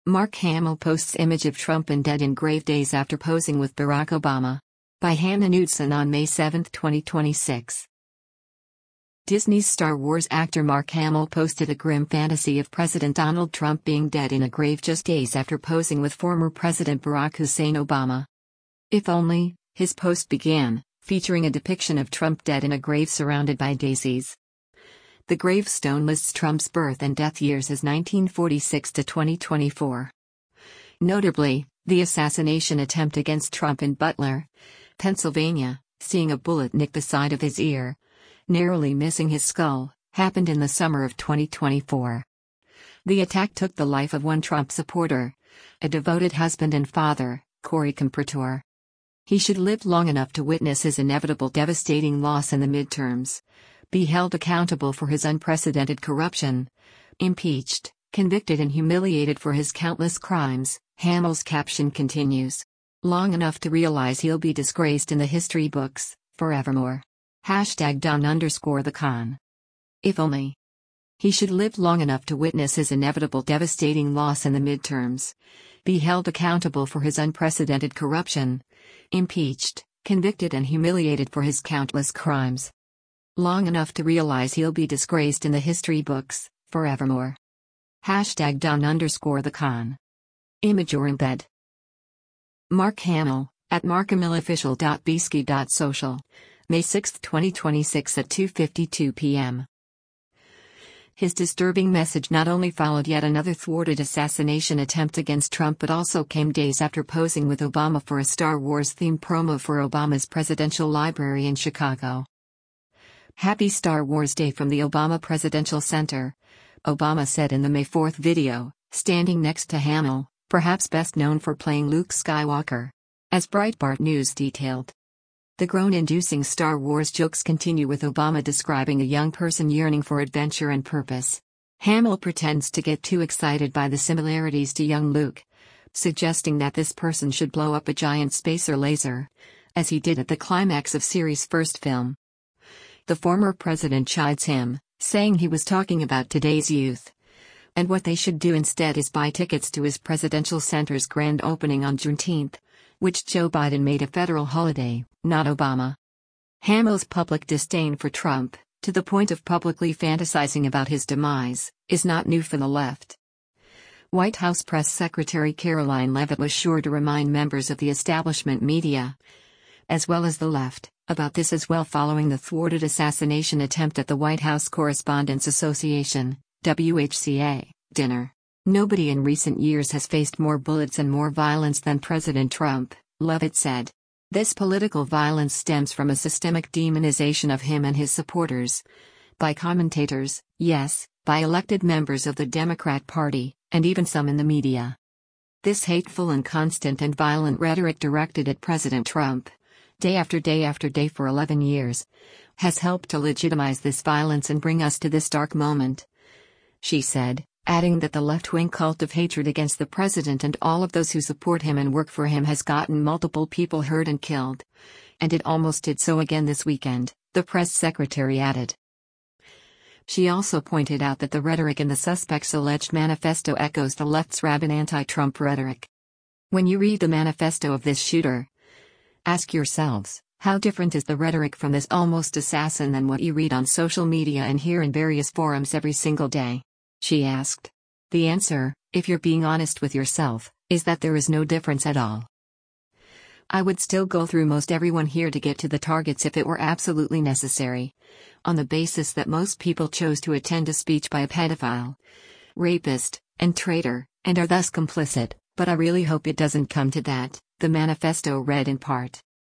Mark Hamill posts image of Trump and dead in grave days after posing with Barack Obama. By Hannah Knudsen on May 7, 2026. Disney's Star Wars actor Mark Hamill posted a grim fantasy of President Donald Trump being dead in a grave just days after posing with former President Barack Hussein Obama. If only, his post began, featuring a depiction of Trump dead in a grave surrounded by daisies. The gravestone lists Trump's birth and death years as 1946 to 2024. Notably, the assassination attempt against Trump in Butler, Pennsylvania, seeing a bullet nick the side of his ear, narrowly missing his skull, happened in the summer of 2024. The attack took the life of one Trump supporter, a devoted husband and father, Corey Compertor. He should live long enough to witness his inevitable devastating loss in the midterms, be held accountable for his unprecedented corruption, impeached, convicted and humiliated for his countless crimes. Hamill's caption continues. Long enough to realize he'll be disgraced in the history books, forevermore. #Don_the con. If only. He should live long enough to witness his inevitable devastating loss in the midterms, be held accountable for his unprecedented corruption, impeached, convicted and humiliated for his countless crimes. Long enough to realize he'll be disgraced in the history books, forevermore. #Don_the con. Image or embed. Mark Hamill, at markhamillofficial.bsky.social, May 6, 2026 at 2:52 p.m. His disturbing message not only followed yet another thwarted assassination attempt against Trump but also came days after posing with Obama for a Star Wars-themed promo for Obama's presidential library in Chicago. Happy Star Wars Day from the Obama Presidential Center, Obama said in the May 4 video, standing next to Hamill, perhaps best known for playing Luke Skywalker. As Breitbart News detailed. The groan-inducing Star Wars jokes continue with Obama describing a young person yearning for adventure and purpose. Hamill pretends to get too excited by the similarities to young Luke, suggesting that this person should blow up a giant spacer laser, as he did at the climax of series' first film. The former president chides him, saying he was talking about today's youth, and what they should do instead is buy tickets to his presidential center's grand opening on Juneteenth, which Joe Biden made a federal holiday, not Obama. Hamill's public disdain for Trump, to the point of publicly fantasizing about his demise, is not new for the left. White House Press Secretary Caroline Leavitt was sure to remind members of the establishment media, as well as the left, about this as well following the thwarted assassination attempt at the White House Correspondents Association, WHCA, dinner. Nobody in recent years has faced more bullets and more violence than President Trump, Leavitt said. This political violence stems from a systemic demonization of him and his supporters. By commentators, yes, by elected members of the Democrat Party, and even some in the media. This hateful and constant and violent rhetoric directed at President Trump, day after day after day for 11 years, has helped to legitimize this violence and bring us to this dark moment. She said, adding that the left-wing cult of hatred against the president and all of those who support him and work for him has gotten multiple people hurt and killed. And it almost did so again this weekend, the press secretary added. She also pointed out that the rhetoric in the suspect's alleged manifesto echoes the left's rabid anti-Trump rhetoric. When you read the manifesto of this shooter, ask yourselves, how different is the rhetoric from this almost assassin than what you read on social media and hear in various forums every single day? She asked. The answer, if you're being honest with yourself, is that there is no difference at all. I would still go through most everyone here to get to the targets if it were absolutely necessary, on the basis that most people chose to attend a speech by a pedophile, rapist, and traitor, and are thus complicit, but I really hope it doesn't come to that, the manifesto read in part.